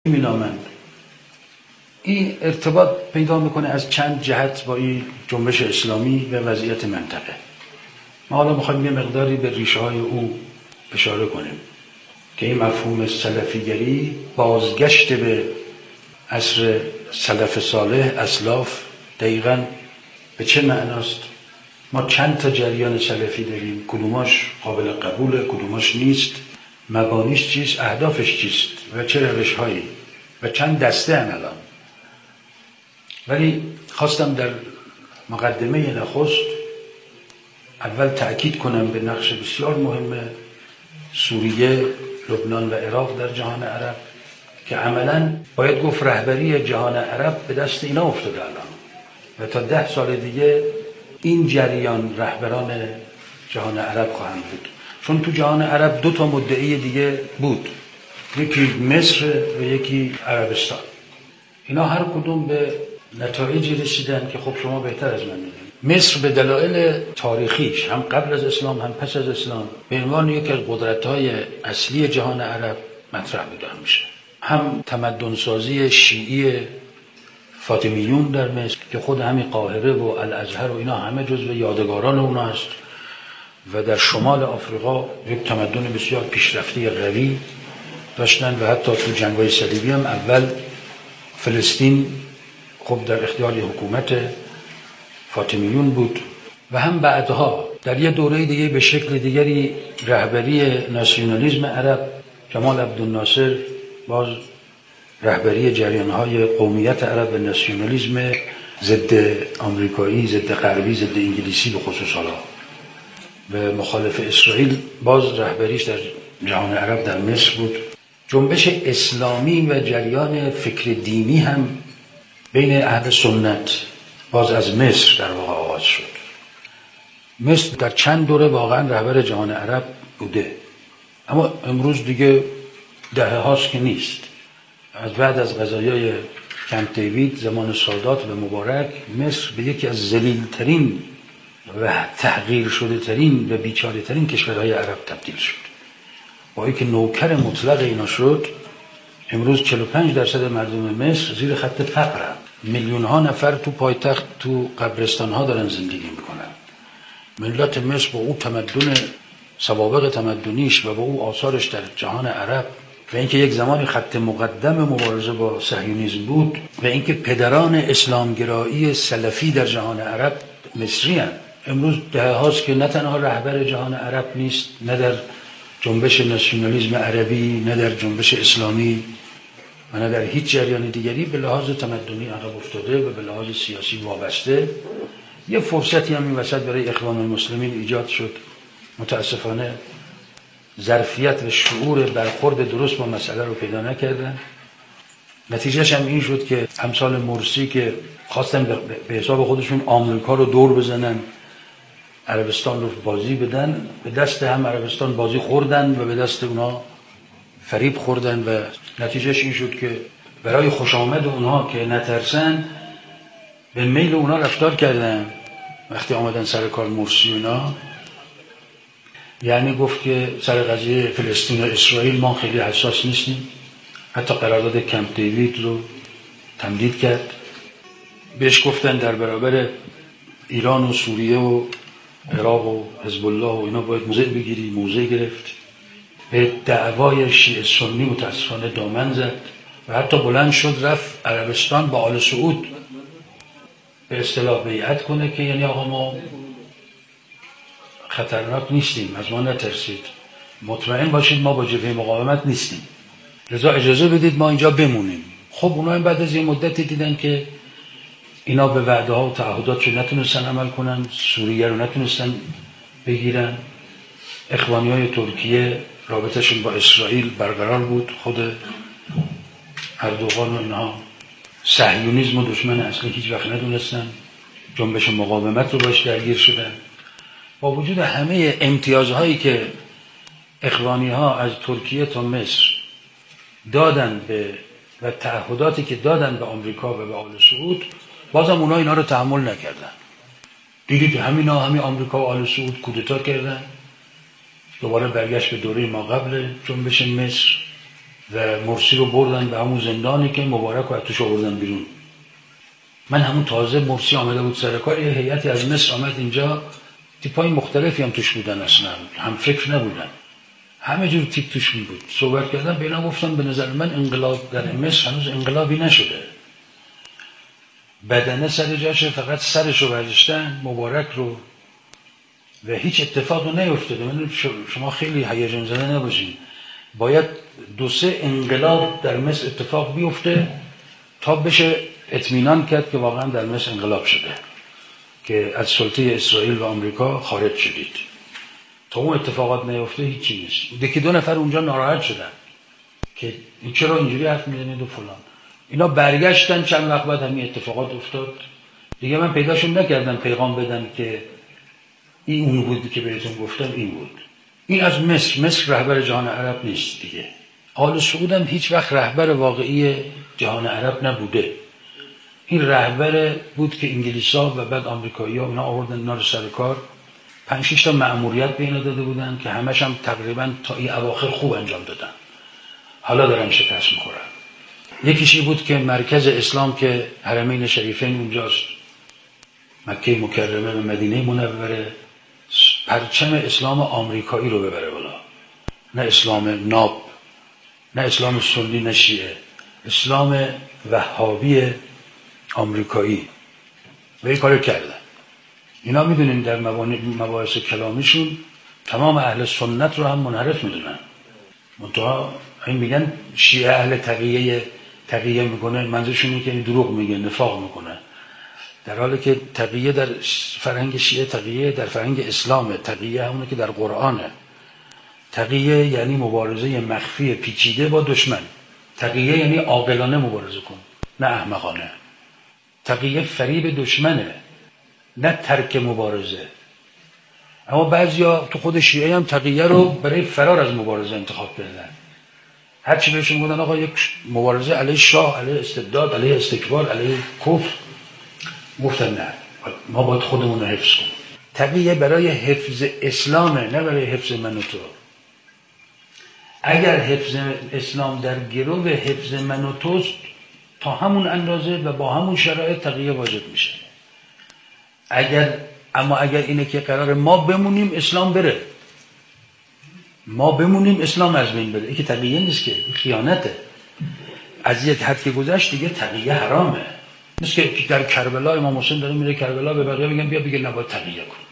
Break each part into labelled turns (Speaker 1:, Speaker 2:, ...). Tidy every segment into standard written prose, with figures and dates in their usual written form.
Speaker 1: مینامند. این ارتباط پیدا میکنه از چند جهت با این جنبش اسلامی و وضعیت منطقه. ما حالا میخوایم یه مقداری به ریشه های او اشاره کنیم که این مفهوم سلفیگری بازگشت به عصر سلف صالح اسلاف دقیقاً به چه معناست؟ ما چند تا جریان سلفی داریم، کدوماش قابل قبوله، کدوماش نیست، مبانیش چیست، اهدافش چیست و چه روش هایی و چند دسته هم الان. ولی خواستم در مقدمه نخست اول تأکید کنم به نقش بسیار مهم سوریه، لبنان و عراق در جهان عرب که عملاً باید گفت رهبری جهان عرب به دست اینا افتاده الان و تا 10 سال دیگه این جریان رهبران جهان عرب خواهند بود. چون تو جهان عرب 2 تا مدعی دیگه بود، یکی مصر و یکی عربستان. اینا هر کدوم به نتایجی رسیدن که خب شما بهتر از من میدونید. مصر به دلایل تاریخیش هم قبل از اسلام هم پس از اسلام به عنوان یکی از قدرت‌های اصلی جهان عرب مطرح بوده میشه. هم تمدن سازی شیعی فاطمیون در مصر که خود همین قاهره و الازهر و اینا همه جزو یادگاران اونا هست و در شمال آفریقا یک تمدن بسیار پیشرفته قوی داشتن و حتی تو جنگ‌های صلیبی هم اول فلسطین خب در اختیار حکومت فاطمیون بود و هم بعدها در یه دوره دیگه به شکل دیگری رهبری ناسیونالیسم عرب جمال عبدالناصر باز رهبری جریان‌های قومیت عرب و ناسیونالیسم ضد آمریکایی، ضد غربی، ضد انگلیسی به خصوص حالا و مخالف اسرائیل باز رهبریش در جهان عرب در مصر بود. جنبش اسلامی و جریان فکر دینی هم بین اهل سنت باز از مصر در واقع آغاز شد. مصر در چند دوره واقعا رهبر جهان عرب بوده، اما امروز دیگه دهه هاست که نیست. از بعد از قضایای کمپ دیوید زمان سادات و مبارک مصر به یکی از ذلیل‌ترین و تحقیر شده ترین و بیچاره ترین کشورهای عرب تبدیل شد. با اینکه نوکر مطلق اینا شد، امروز 45% مردم مصر زیر خط فقرند. میلیون ها نفر تو پایتخت تو قبرستان ها دارن زندگی میکنن. ملت مصر با او تمدن سوابق تمدنیش و با او آثارش در جهان عرب و اینکه یک زمانی خط مقدم مبارزه با صهیونیسم بود و اینکه پدران اسلامگرایی سلفی در جهان عرب مصری هستند، امروز دهه هاست که نه تنها رهبر جهان عرب نیست، نه در جنبش ناسیونالیسم عربی، نه در جنبش اسلامی و نه در هیچ جریان دیگری به لحاظ تمدنی عقب افتاده و به لحاظ سیاسی وابسته. یه فرصتی هم این وسط برای اخوان المسلمین ایجاد شد. متاسفانه ظرفیت و شعور برخورد درست با مسئله رو پیدا نکردن. نتیجهش هم این شد که امثال مرسی که خواستن به حساب خودشون آمریکا رو دور بزنن، عربستان رو بازی بدن، به دست هم عربستان بازی خوردن و به دست اونا فریب خوردن و نتیجهش این شد که برای خوش آمد اونها که نترسن به میل اونا رفتار کردن. وقتی آمدن سر کار مرسی اونا، یعنی گفت که سر قضیه فلسطین و اسرائیل ما خیلی حساس نیستیم، حتی قرارداد کمپ دیوید رو تمدید کرد. بهش گفتن در برابر ایران و سوریه و عراق و حزب الله و اینا باید موضع بگیری، موضع گرفت. به دعوای شیعه سنی متاسفانه دامن زد و حتی بلند شد رفت عربستان با آل سعود به اصطلاح بیعت کنه که یعنی آقا ما خطرناک نیستیم، از ما نترسید، مطمئن باشید ما با جبهه مقاومت نیستیم، لذا اجازه بدید ما اینجا بمونیم. خب اونا هم بعد از این مدتی دیدن که اینا به وعده ها و تعهداتشون نتونستن عمل کنن، سوریه رو نتونستن بگیرن. اخوانی های ترکیه رابطهشون با اسرائیل برقرار بود، خود اردوغان و اینها صهیونیسم و دشمن اصلی هیچ وقت ندونستن، جنبش مقاومت رو باش درگیر شدن. با وجود همه امتیازهایی که اخوانی ها از ترکیه تا مصر دادن و تعهداتی که دادن به آمریکا و به آل سعود، بازم اونا اینا رو تحمل نکردن. دیدید همین آمریکا و آل سعود کودتا کردن، دوباره برگشت به دوره ما قبل جنبش مصر و مرسی رو بردن به همون زندانی که مبارک رو توش آوردن بیرون. من همون تازه مرسی آمده بود سر کار، یه هیئتی از مصر آمد اینجا، تیپای مختلفی هم توش بودن، اصلا هم فکر نبودن، همه جور تیپ توش می بود. صحبت کردم به اینا، گفتم به نظر من انقلاب در مصر هنوز انقلابی نشده، بدنه سر جاشه، فقط سرش رو برداشتن مبارک رو و هیچ اتفاقی نیفتاده. من شما خیلی هیجان زده نباشین، باید 2-3 انقلاب در مصر اتفاق بیفته تا بشه اطمینان کرد که واقعا در مصر انقلاب شده، که از سلطه اسرائیل و آمریکا خارج شدید. تا اون اتفاقات نیفته هیچی نیست. 1-2 نفر اونجا ناراحت شدن که چرا اینجوری حرف میزنید و فلان. اینا برگشتن، چند وقت بعد همین اتفاقات افتاد دیگه. من پیداشون نکردم پیغام بدم که این اون بود که بهتون گفتم، این بود. این از مصر رهبر جهان عرب نیست دیگه. آل سعود هم هیچ وقت رهبر واقعی جهان عرب نبوده. این رهبر بود که انگلیس‌ها و بعد آمریکایی‌ها اینا آوردن اینا رو سر کار. 5-6 تا مأموریت به اینا داده بودن که همش هم تقریبا تا این اواخر خوب انجام دادن. حالا دارن شکست می‌خورن. یکیشی بود که مرکز اسلام که حرمین شریفین اونجاست، مکه مکرمه و مدینه منوره، پرچم اسلام آمریکایی رو ببره بالا، نه اسلام ناب، نه اسلام سنی، نه شیعه، اسلام وهابی آمریکایی. و این کارو کردن. اینا میدونین در مباحث کلامیشون تمام اهل سنت رو هم منحرف میدونن. منتها این میگن شیعه اهل تقیه میکنه، منظورشون اینه که دروغ میگه، نفاق میکنه، در حالی که تقیه در فرهنگ شیعه، تقیه در فرهنگ اسلامه، تقیه همونه که در قرآنه. تقیه یعنی مبارزه مخفی پیچیده با دشمن. تقیه یعنی عاقلانه مبارزه کن، نه احمقانه. تقیه فریب دشمنه، نه ترک مبارزه. اما بعضیا تو خود شیعه هم تقیه رو برای فرار از مبارزه انتخاب کردن. هرچی بهشون گفتن آقا یک مبارزه علیه شاه، علیه استبداد، علیه استکبار، علیه کفر، گفتن نه، ما باید خودمون رو حفظ کنیم. تقیه برای حفظ اسلامه، نه برای حفظ من و تو. اگر حفظ اسلام در گرو حفظ من و توست، تا همون اندازه و با همون شرایط تقیه واجب میشه. اما اگر اینه که قرار ما بمونیم اسلام بره، ما بمونیم اسلام از بین بره، این که تقیه نیست، که خیانته. از یک حد که گذشت دیگه تقیه حرامه. نیست که در کربلا امام حسین داره میره کربلا، به بقیه بگن بیا بگه نباید تقیه کن.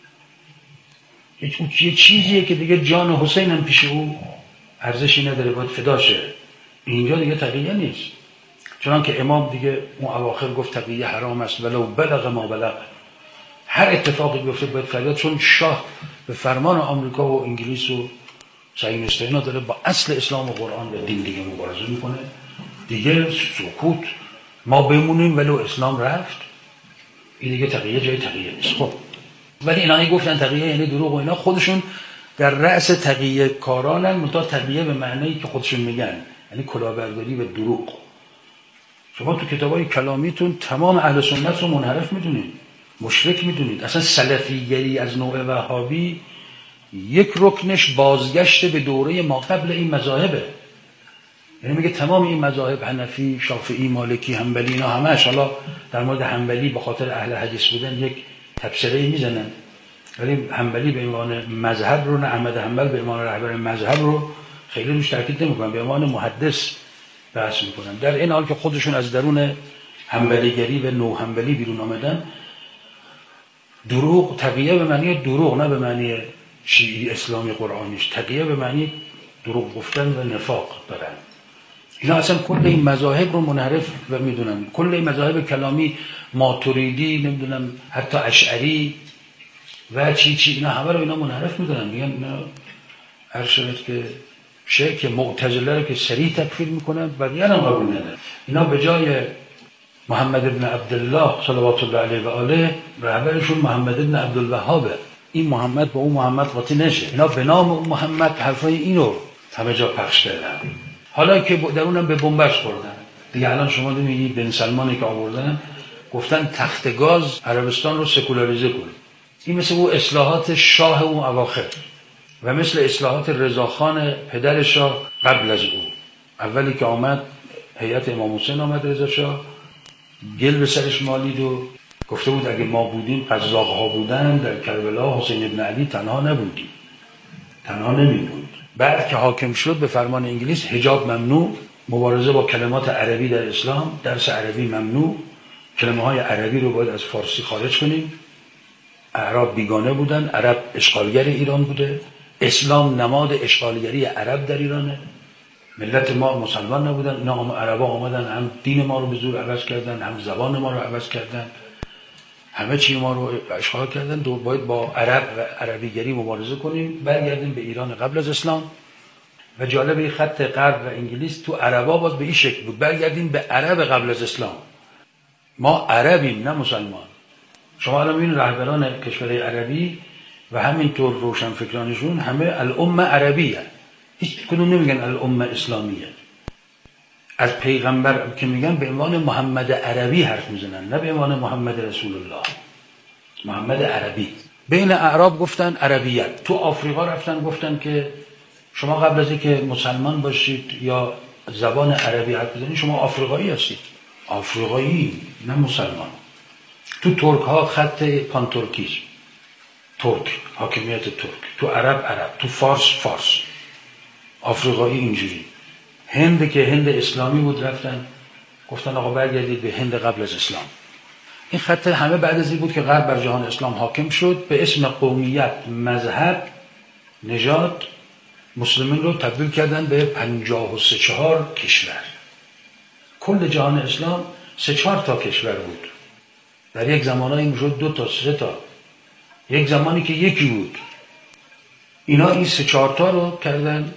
Speaker 1: یه چیزیه که دیگه جان حسین هم پیش او ارزشی نداره، باید فدا شه. اینجا دیگه تقیه نیست. چون که امام دیگه اون اواخر گفت تقیه حرام است ولو بلغ ما بلغ. هر اتفاقی بیفته باید فریاد، چون شاه به فرمان آمریکا و انگلیس و صهیونیست اینا داره با اصل اسلام و قرآن و دین دیگه مبارزه میکنه. دیگه سکوت، ما بمونیم ولو اسلام رفت، این دیگه تقیه جای تقیه نیست. خب ولی اینا گفتن تقیه یعنی دروغ و اینا، خودشون در رأس تقیه کارانن، منتها تقیه به معنی که خودشون میگن، یعنی کلاهبرداری و دروغ. شما تو کتابای کلامیتون تمام اهل سنت رو منحرف میدونید، مشرک میدونید. اصلا سلفیگری از نوع وهابی یک رکنش بازگشت به دوره ما قبل این مذاهبه. یعنی میگه تمام این مذاهب، حنفی، شافعی، مالکی، حنبلی، اینا همش، حالا در مورد حنبلی به خاطر اهل حدیث بودن یک تبصره میزنن، ولی حنبلی به عنوان مذهب رو، نه احمد حنبل به عنوان رهبر مذهب رو خیلی روش تاکید نمیکنن، به عنوان محدث بحث میکنن. در این حال که خودشون از درون حنبلیگری و نو حنبلی بیرون آمدن. دروغ، تقیه به معنی دروغ، نه به معنی شیعی اسلامی قرآنیش. تقیه به معنی دروغ گفتن و نفاق دارن. اینا اصلا کل این مذاهب رو منحرف و میدونن. کل این مذاهب کلامی، ماتوریدی، نمیدونم حتی اشعری و چی اینا همه رو اینا منحرف میدونن. میگن اینا هر شرط که شیخ معتزله رو که صریح تکفیر میکنن، بقیه هم قبول ندارن. اینا به جای محمد ابن عبدالله صلوات الله علیه و آله، رهبرشون محمد ابن عبدالوهابه. این محمد با اون محمد قاطی نشه. اینا به نام اون محمد حرفای اینو همه جا پخش کردن. حالا که در اونم به بنبست خوردن دیگه. الان شما میبینید بن سلمانی که آوردن گفتن تخت گاز عربستان رو سکولاریزه کنید. این مثل اون اصلاحات شاه اون اواخر و مثل اصلاحات رضاخان پدر شاه قبل از او. اولی که آمد هیئت امام حسین آمد رضا شاه، گل به سرش مالید و گفته بود اگه ما بودیم قزاق ها بودن در کربلا حسین ابن علی تنها نبودیم، تنها نمی بود. بعد که حاکم شد به فرمان انگلیس حجاب ممنوع، مبارزه با کلمات عربی در اسلام، درس عربی ممنوع، کلمه های عربی رو باید از فارسی خارج کنیم. اعراب بیگانه بودن، عرب اشغالگر ایران بوده، اسلام نماد اشغالگری عرب در ایرانه، ملت ما مسلمان نبودن، اینا عربا آمدن هم دین ما رو به زور عوض کردن، هم زبان ما رو عوض کردن، همه چی ما رو اشغال کردن. باید با عرب و عربیگری مبارزه کنیم، برگردیم به ایران قبل از اسلام. و جالب خط غرب و انگلیس تو عربا باز به این شکل بود، برگردیم به عرب قبل از اسلام. ما عربیم نه مسلمان. شما الان ببینید رهبران کشورهای عربی و همینطور روشنفکرانشون همه الامه عربیه، هیچ کدوم نمیگن الامه اسلامیه. از پیغمبر که میگن به عنوان محمد عربی حرف میزنن، نه به عنوان محمد رسول الله، محمد عربی. بین اعراب گفتن عربیت، تو آفریقا رفتن گفتن که شما قبل از اینکه مسلمان باشید یا زبان عربی حرف بزنید شما آفریقایی هستید، آفریقایی نه مسلمان. تو ترک ها خط پانتورکیسم، ترک، حاکمیت ترک، تو عرب، تو فارس، آفریقایی اینجوری. هند که هند اسلامی بود رفتن گفتن آقا برگردید به هند قبل از اسلام. این خط همه بعد از این بود که غرب بر جهان اسلام حاکم شد، به اسم قومیت، مذهب، نژاد مسلمین رو تبدیل کردن به 53 کشور. کل جهان اسلام 3-4 تا کشور بود. در یک زمانایی میشد 2 تا 3 تا، یک زمانی که یکی بود. اینا این 3-4 تا رو کردن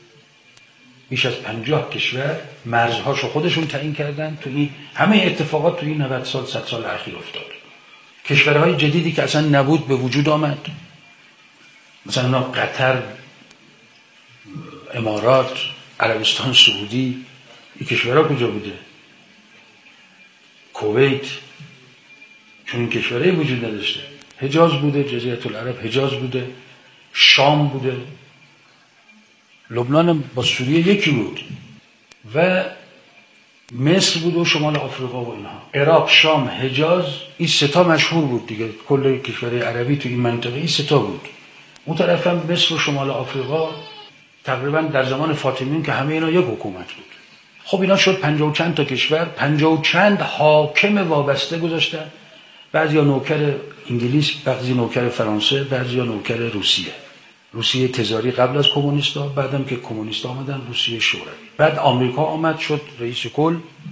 Speaker 1: بیش از 50 کشور، مرزهاشو خودشون تعیین کردن. تو این همه اتفاقات تو این 90 سال 100 سال اخیر افتاد. کشورهای جدیدی که اصلا نبود به وجود آمد، مثلا قطر، امارات، عربستان سعودی. این کشورها کجا بوده؟ کویت، چون این کشورهای وجود نداشته. حجاز بوده، جزیره العرب حجاز بوده، شام بوده، لبنان با سوریه یکی بود و مصر بود و شمال آفریقا و اینها. عراق، شام، حجاز، این 3 تا مشهور بود دیگه. کل کشورهای عربی تو این منطقه این 3 تا بود. اون طرف هم مصر و شمال آفریقا تقریبا در زمان فاطمیون که همه اینا یک حکومت بود. خب اینا شد 50 و چند تا کشور، 50 و چند حاکم وابسته گذاشتن، بعضیا نوکر انگلیس، بعضی نوکر فرانسه، بعضیا نوکر روسیه تزاری قبل از کمونیستا، بعدم که کمونیستا آمدن روسیه شوروی، بعد آمریکا آمد شد رئیس کل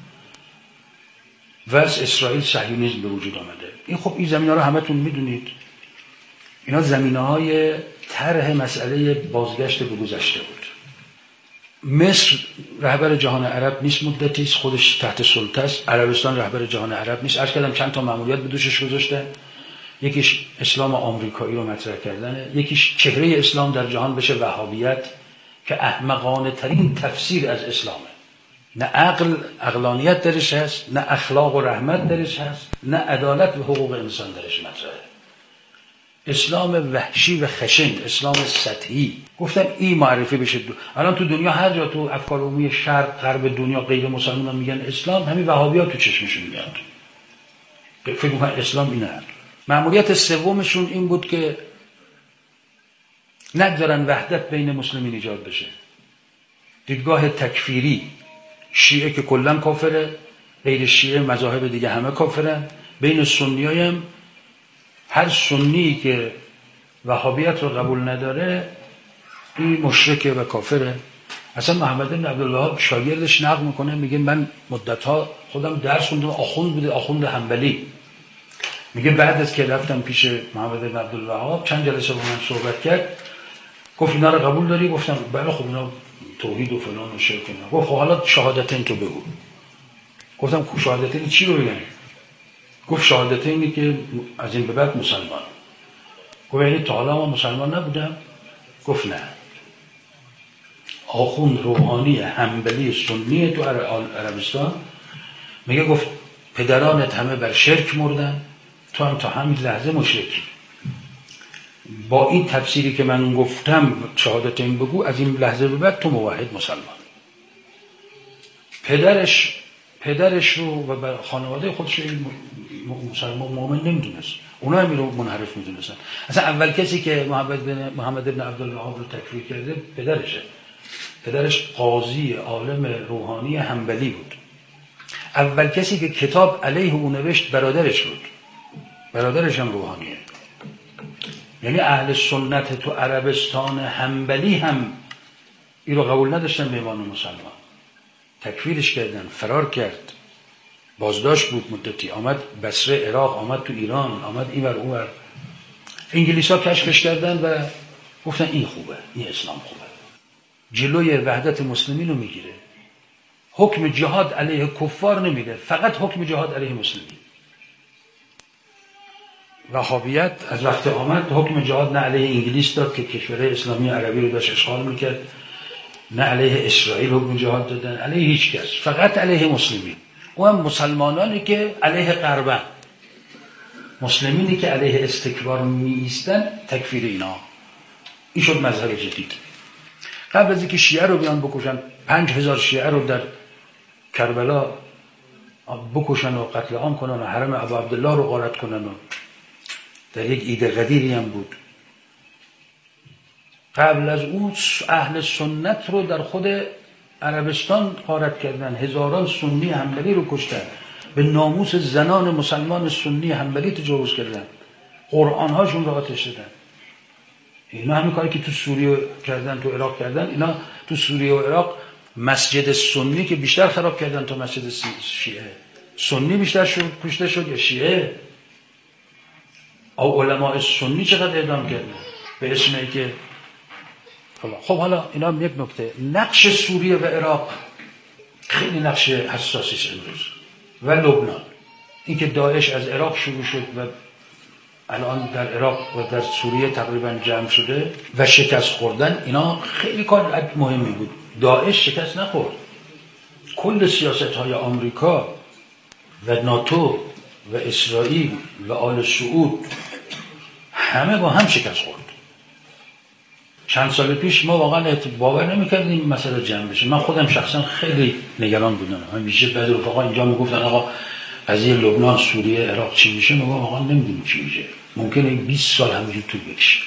Speaker 1: و از اسرائیل صهیونیسم به وجود آمده. این خب این زمینه‌ها رو همتون میدونید. اینا زمینه‌های طرح مسئله بازگشت به گذشته بود. مصر رهبر جهان عرب نیست، مدتی است خودش تحت سلطه است. عربستان رهبر جهان عرب نیست. عرض کردم چند تا مأموریت به دوشش گذاشته. یکیش اسلام آمریکایی رو مطرح کردنه، یکیش چهره اسلام در جهان بشه وهابیت که احمقانه ترین تفسیر از اسلامه. نه عقلانیت درش هست، نه اخلاق و رحمت درش هست، نه عدالت و حقوق انسان درش مطرحه. اسلام وحشی و خشن، اسلام سطحی. گفتن این معرفی بشه. الان تو دنیا هر جا تو افکار عمومی شرق غرب دنیا غیر مسلمانان میگن اسلام، همین وهابی‌ها تو چشمشون میاد. فکر می‌کنن اسلام اینه. مأموریت سومشون این بود که نگذارن وحدت بین مسلمین ایجاد بشه. دیدگاه تکفیری، شیعه که کلا کافره، غیر شیعه مذاهب دیگه همه کافرن، بین سنی‌ها هم هر سنی که وهابیت رو قبول نداره این مشرکه و کافره. اصلا محمد بن عبدالوهاب شاگردش نقل میکنه، میگه من مدت‌ها خودم درس خوندم، آخوند بوده، آخوند حنبلی. میگه بعد از که رفتم پیش محمد بن عبدالوهاب چند جلسه با من صحبت کرد، گفت اینا رو قبول داری؟ گفتم بله. خب اینا توحید و فلان و شرک اینا. گفت خب حالا شهادتین تو بگو. گفتم شهادتین چی رو بگم؟ گفت شهادتینی که از این به بعد مسلمان. گفت یعنی تا حالا ما مسلمان نبودم؟ گفت نه. آخوند روحانی حنبلی سنی تو عربستان میگه گفت پدرانت همه بر شرک مردن، تو هم تا همین لحظه مشرکی. با این تفسیری که من گفتم شهادتین بگو، از این لحظه به بعد تو موحد مسلمان. پدرش رو و خانواده خودش مسلمان مؤمن نمیدونست، اونا هم رو منحرف میدونستن. اصلا اول کسی که محمد بن عبدالوهاب رو تکفیر کرده پدرشه. پدرش قاضی عالم روحانی حنبلی بود. اول کسی که کتاب علیه او نوشت برادرش بود. برادرش هم روحانیه. یعنی اهل سنت تو عربستان حنبلی هم این رو قبول نداشتن به عنوان مسلمان. تکفیرش کردن، فرار کرد، بازداشت بود مدتی، آمد بصره عراق، آمد تو ایران، آمد این ور اون ور. انگلیس‌ها کشفش کردن و گفتن این خوبه، این اسلام خوبه، جلوی وحدت مسلمین رو میگیره، حکم جهاد علیه کفار نمیده، فقط حکم جهاد علیه مسلمین. وهابیت از وقت آمد حکم جهاد نه علیه انگلیس داد که کشورهای اسلامی عربی رو داشت اشغال میکرد، نه علیه اسرائیل حکم جهاد دادن، علیه هیچ کس، فقط علیه مسلمین. و هم مسلمانانی که علیه غربن، مسلمینی که علیه استکبار می ایستن، تکفیر اینا. این شد مذهب جدید. قبل از اینکه شیعه رو بیان بکشن، 5000 شیعه رو در کربلا بکشن و قتل عام کنن و حرم ابو عبدالله رو غارت کنن و در یک عید قدیری هم بود. قبل از اون اهل سنت رو در خود عربستان غارت کردن، هزاران سنی حنبلی رو کشتن، به ناموس زنان مسلمان سنی حنبلی تجاوز کردن، قرآن هاشون رو آتش دادن. اینا همین کاری که تو سوریه کردن، تو عراق کردن. اینا تو سوریه و عراق مسجد سنی که بیشتر خراب کردن تا مسجد شیعه. سنی بیشتر کشته شد یا شیعه؟ او علماء سنی چقدر اعدام کردن به اسم اینکه خب حالا اینا هم یک نکته. نقش سوریه و عراق خیلی نقش حساسی است امروز، و لبنان. اینکه داعش از عراق شروع شد و الان در عراق و در سوریه تقریبا جمع شده و شکست خوردن، اینا خیلی کار مهمی بود. داعش شکست نخورد. کل سیاست های آمریکا و ناتو و اسرائیل و آل سعود همه با هم شکست خورد. چند سال پیش ما واقعا باور نمی‌کردیم مسئله جمع بشه. من خودم شخصا خیلی نگران بودم. همیشه بعضی رفقا اینجا میگفتن آقا قضیه لبنان، سوریه، عراق چی میشه؟ ما واقعا نمیدونیم چی میشه. ممکنه 20 سال همینجوری طول بکشه.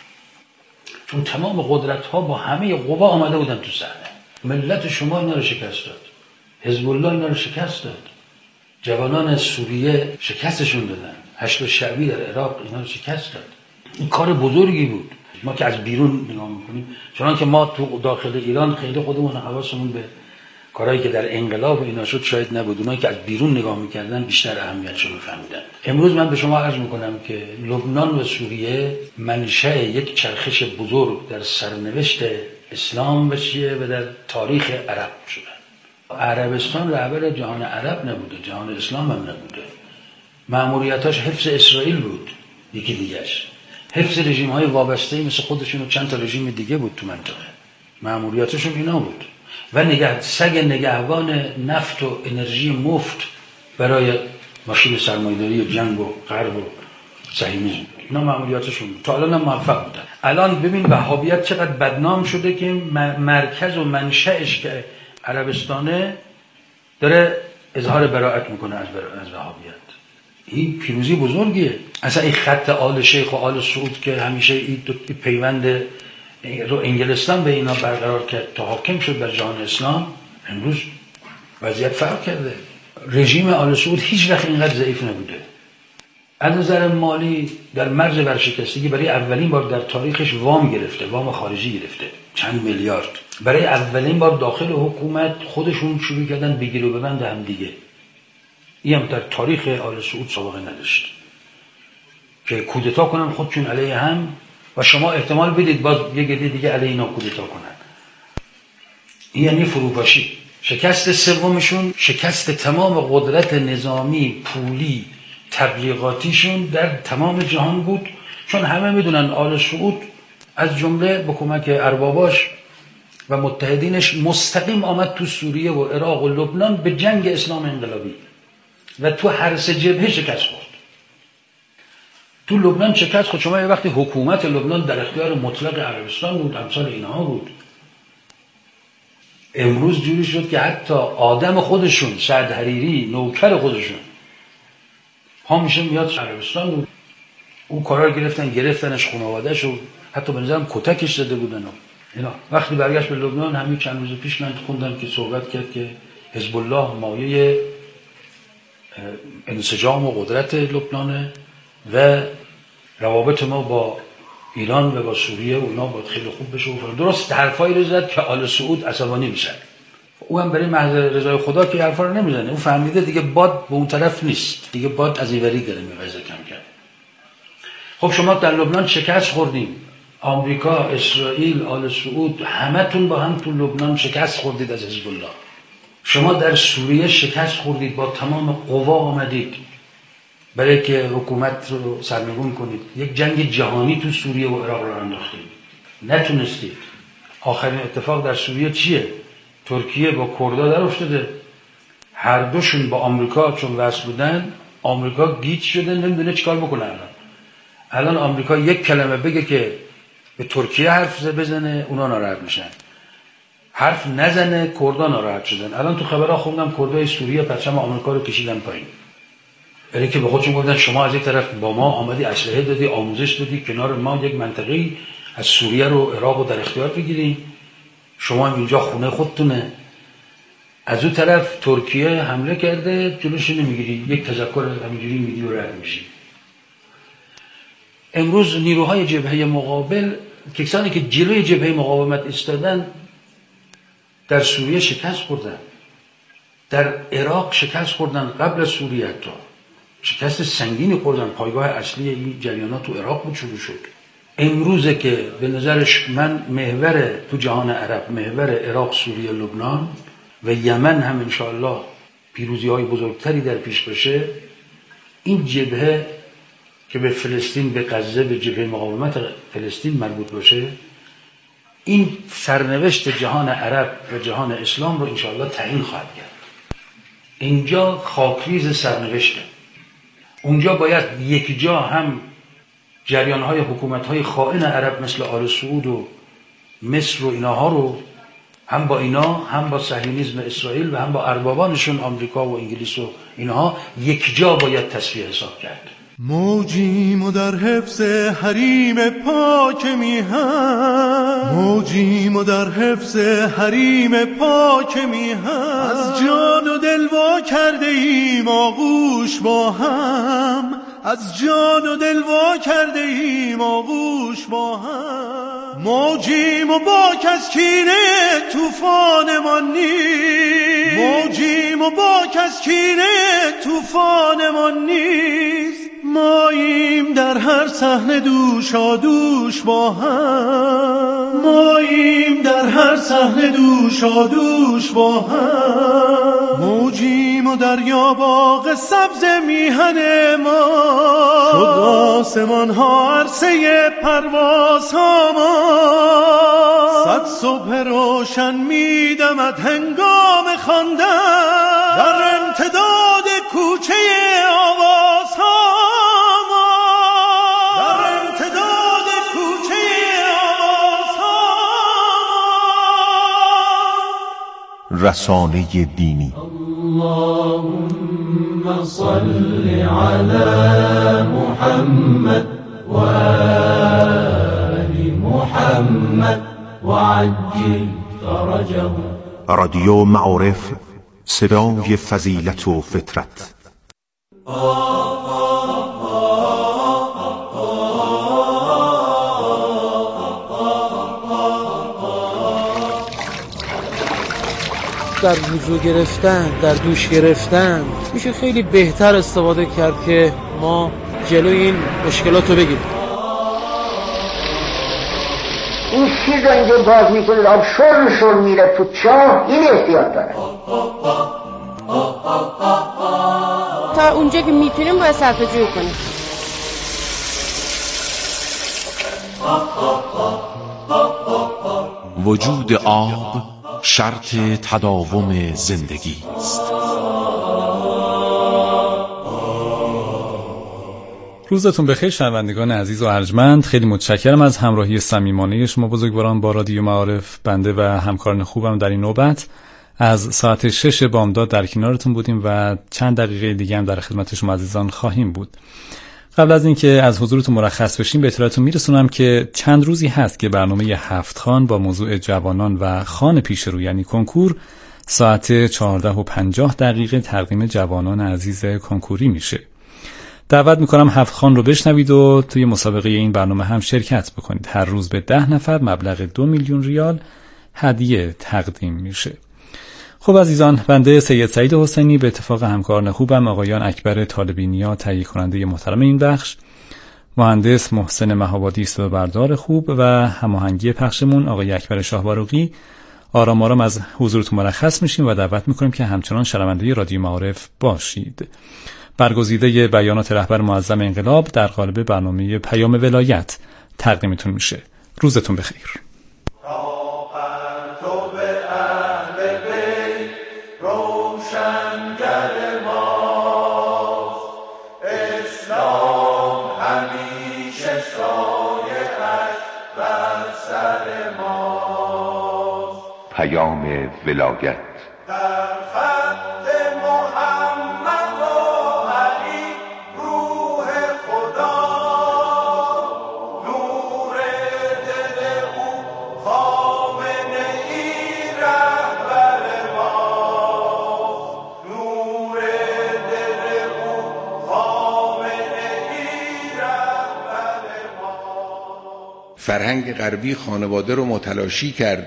Speaker 1: چون تمام قدرت‌ها با همه قوا آمده بودن تو صحنه. ملت شما اینا رو شکست داد. حزب الله اینا رو شکست داد. جوانان سوریه شکستشون دادن. حشد شعبی در عراق اینا رو شکست داد. این کار بزرگی بود. ما که از بیرون نگاه میکنیم، چون که ما تو داخل ایران خیلی خودمون حواسمون به کارهایی که در انقلاب اینا شد شاید نبود. اونایی که از بیرون نگاه میکردن بیشتر اهمیتشو میفهمیدن. امروز من به شما عرض میکنم که لبنان و سوریه منشأ یک چرخش بزرگ در سرنوشت اسلام و شیعه و در تاریخ عرب شدن. عربستان رهبر جهان عرب نبوده، جهان اسلام هم نبوده. مأموریتاش حفظ اسرائیل بود، یکی دیگه‌اش حفظ رژیم‌های وابسته مثل خودشون و چند تا رژیم دیگه بود تو منطقه. مأموریتشون اینا بود. و سگ نگهبان نفت و انرژی مفت برای ماشین سرمایه‌داری و جنگ و غرب و صهیونیسم. اینا مأموریتشون بود. تا الان هم موفق بودن. الان ببین وهابیت چقدر بدنام شده که مرکز و منشأش که عربستانه داره اظهار براءت میکنه از وهابیت. این پیروزی بزرگیه. اصلا این خط آل شیخ و آل سعود که همیشه این پیوند رو انگلستان به اینا برقرار کرد تا حاکم شد بر جهان اسلام، امروز وضعیت فرق کرده. رژیم آل سعود هیچ وقت اینقدر ضعیف نبوده. از نظر مالی در مرز ورشکستگی برای اولین بار در تاریخش وام گرفته، وام خارجی گرفته، چند میلیارد. برای اولین بار داخل حکومت خودشون شروع کردن بگیر و ببند هم دیگه. این هم در تاریخ آل سعود سابقه نداشت که کودتا کنن خودشون علیه هم و شما احتمال بدید باز یک عده دیگه علیه اینا کودتا کنن. این یعنی فروپاشی. شکست سومشون شکست تمام قدرت نظامی، پولی، تبلیغاتیشون در تمام جهان بود، چون همه میدونن آل سعود از جمله با کمک ارباباش و متحدینش مستقیم آمد تو سوریه و عراق و لبنان به جنگ اسلام انقلابی و تو هر سه جبهه شکست خورد. تو لبنان شکست خورد. شما یه وقتی حکومت لبنان در اختیار مطلق عربستان بود، امثال اینها بود. امروز جوری شد که حتی آدم خودشون، سعد حریری نوکر خودشون پا میشه میاد عربستان بود، اون کارا رو گرفتنش خانواده‌اش و حتی به نظرم کتکش زده بودن اینا. وقتی برگشت به لبنان، همین چند روز پیش من خوندم که صحبت کرد که حزب الله مایه انسجام و قدرت لبنانه و روابط ما با ایران و با سوریه و اونا باید خیلی خوب بشه. درست حرفایی رو زد که آل سعود عصبانی میشن. او هم برای محض رضای خدا که حرفا رو نمیزنه، اون فهمیده دیگه باد به اون طرف نیست، دیگه باد از اینوری داره میوزه کم کم. خب شما در لبنان شکست خوردیم، آمریکا، اسرائیل، آل سعود، همتون با هم تو لبنان شکست خوردید از حزب الله. شما در سوریه شکست خوردید، با تمام قوا آمدید برای که حکومت رو سرنگون کنید. یک جنگ جهانی تو سوریه و عراق رو انداختید، نتونستید. آخرین اتفاق در سوریه چیه؟ ترکیه با کردها در افتاده، هر دوشون با آمریکا چون وصل بودن، آمریکا گیج شده نمیدونه چیکار بکنه. الان آمریکا یک کلمه بگه که به ترکیه حرف بزنه، اونا ناراحت میشن. حرف نزنه، کردها ناراحت شدن. الان تو خبرها خوندم کردهای سوریه پرچم آمریکا رو کشیدن پایین، برای که به خودشون گفتن شما از یک طرف با ما آمدی اسلحه دادی، آموزش دادی، کنار ما یک منطقه‌ای از سوریه رو عراق رو در اختیار بگیریم، شما اینجا خونه خودتونه. از اون طرف ترکیه حمله کرده، جلوش نمیگیری، یک تذکر همینجوری میدی و رد میشی. امروز نیروهای جبهه مقابل، کسانی که جلوی جبهه مقاومت ایستادن، در سوریه شکست خوردن، در عراق شکست خوردن، قبل از سوریه تا شکست سنگینی خوردن. پایگاه اصلی این جریانات تو عراق بود شروع شد. امروزه که به نظرش من محور تو جهان عرب، محور عراق، سوریه، لبنان و یمن هم انشاءالله پیروزی‌های بزرگتری در پیش باشه. این جبهه که به فلسطین، به غزه، به جبهه مقاومت فلسطین مربوط باشه، این سرنوشت جهان عرب و جهان اسلام رو انشاءالله تعیین خواهد کرد. اینجا خاکریز سرنوشته. اونجا باید یک جا هم جریان‌های حکومت‌های خائن عرب مثل آل سعود و مصر و اینها رو هم با اینا، هم با صهیونیسم اسرائیل و هم با اربابانشون آمریکا و انگلیس و اینها یک جا باید تصفیه حساب کرد.
Speaker 2: موجیم و در حفظ حریم پاک میهن، موجیم و در حفظ حریم پاک میهن، از جان و دل وا کرده ایم آغوش با هم، از جان و دل وا کرده ایم آغوش با هم. موجیم و باک از کینه طوفانمان نیست، موجیم و باک از کینه طوفانمان نیست. ماییم در هر صحنه دوشادوش با هم، ماییم در هر صحنه دوشادوش با هم. موجیم و دریا باغ سبز میهن ما، شد آسمان ها عرصه پرواز ها ما. صد صبح روشن میدمد هنگام خواندن، در امتداد کوچه آواز ها ما، در امتداد کوچه آواز ها ما.
Speaker 3: رسانه دینی.
Speaker 4: اللهم صل على محمد و آل محمد وعجل فرجه.
Speaker 3: رادیو معارف، صدای فضیلت و فطرت.
Speaker 5: در وضو گرفتن، در دوش گرفتن میشه خیلی بهتر استفاده کرد که ما جلوی این مشکلات رو بگیریم.
Speaker 6: این چیز رو اینجا باز میکنید، آب شر میره تو چاه، این احتیاط داره.
Speaker 7: تا اونجا که میتونیم باید صرفه‌جویی کنیم.
Speaker 8: وجود آب شرط تداوم زندگی است.
Speaker 9: روزتون بخیر شنوندگان عزیز و ارجمند. خیلی متشکرم از همراهی صمیمانه شما بزرگواران با رادیو معارف. بنده و همکاران خوبم در این نوبت از ساعت 6 بامداد در کنارتون بودیم و چند دقیقه دیگه هم در خدمت شما عزیزان خواهیم بود. قبل از اینکه از حضورتون مرخص بشیم به اطلاعتون میرسونم که چند روزی هست که برنامه 7 خوان با موضوع جوانان و خوان پیشرو یعنی کنکور ساعت 14:50 تقدیم جوانان عزیز کنکوری میشه. دعوت میکنم 7 خوان رو بشنوید و توی مسابقه این برنامه هم شرکت بکنید. هر روز به 10 نفر مبلغ 2 میلیون ریال هدیه تقدیم میشه. خب عزیزان، بنده سید سعید حسینی به اتفاق همکاران خوبم آقایان اکبر طالبینیا تهیه کننده محترم این بخش، مهندس محسن مهابادی صدابردار خوب و هماهنگی پخشمون آقای اکبر شاهباروقی، آرام آرام از حضورتون مرخص میشیم و دعوت میکنیم که همچنان شنونده رادیو معارف باشید. برگزیده بیانات رهبر معظم انقلاب در قالب برنامه پیام ولایت تقدیمتون میشه. روزتون بخیر.
Speaker 3: پیام ولایت.
Speaker 2: در خط محمد و علی روح خدا، نور دل او خامنه ای رهبر ما، نور دل او خامنه ای رهبر ما.
Speaker 10: فرهنگ غربی خانواده رو متلاشی کرد.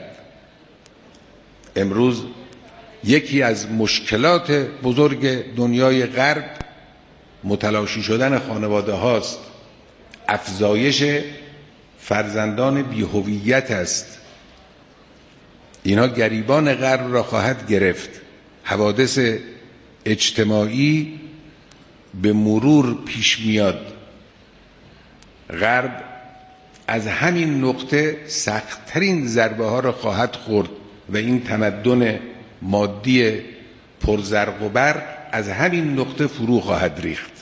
Speaker 10: امروز یکی از مشکلات بزرگ دنیای غرب متلاشی شدن خانواده هاست. افزایش فرزندان بی‌هویت است. اینها گریبان غرب را خواهد گرفت. حوادث اجتماعی به مرور پیش میاد. غرب از همین نقطه سخت‌ترین ضربه ها را خواهد خورد و این تمدن مادی پرزرق و برق از همین نقطه فرو خواهد ریخت.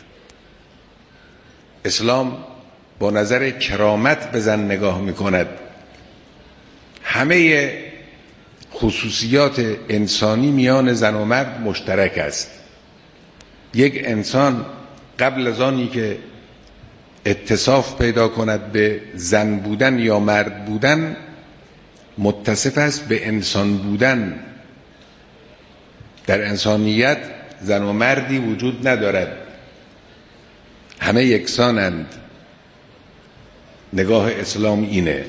Speaker 10: اسلام با نظر کرامت به زن نگاه می‌کند. همه خصوصیات انسانی میان زن و مرد مشترک است. یک انسان قبل از آنی که اتصاف پیدا کند به زن بودن یا مرد بودن متصف است به انسان بودن. در انسانیت زن و مردی وجود ندارد، همه یکسانند. نگاه اسلام اینه.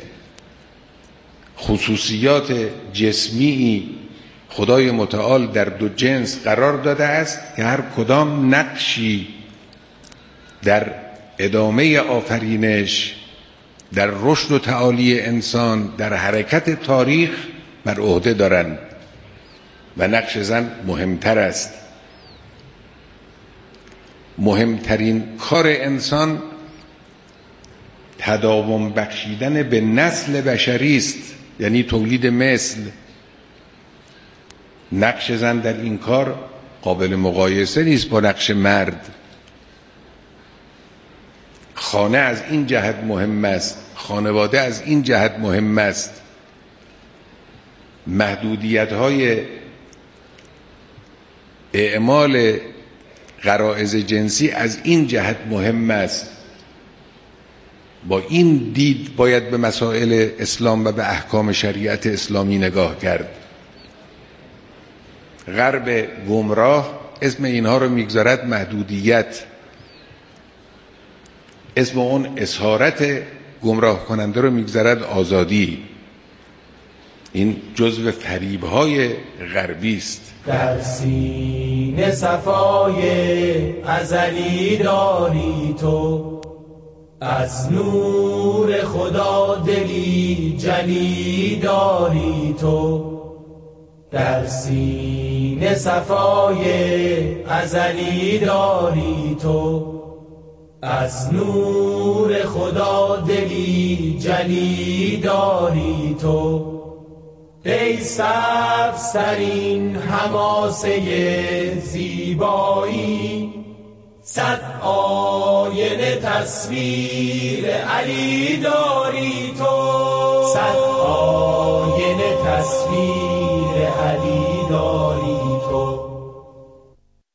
Speaker 10: خصوصیات جسمی خدای متعال در دو جنس قرار داده است که هر کدام نقشی در ادامه آفرینش، در رشد و تعالی انسان، در حرکت تاریخ بر عهده دارند و نقش زن مهمتر است. مهمترین کار انسان تداوم بخشیدن به نسل بشری است، یعنی تولید مثل. نقش زن در این کار قابل مقایسه نیست با نقش مرد. خانه از این جهت مهم است، خانواده از این جهت مهم است. محدودیت‌های اعمال غرایز جنسی از این جهت مهم است. با این دید باید به مسائل اسلام و به احکام شریعت اسلامی نگاه کرد. غرب گمراه اسم اینها رو میگذارد محدودیت. اسم اون اسارت گمراه کننده رو میگذارد آزادی. این جزو فریب‌های غربی است.
Speaker 4: در سینه صفای ازلی داری تو، از نور خدا دلی جلی داری تو. در سینه صفای ازلی داری تو، از نور خدا دلی جلی داری تو. ای سبزترین حماسه زیبایی، صد آینه تصویر علی داری تو، صد آینه تصویر علی داری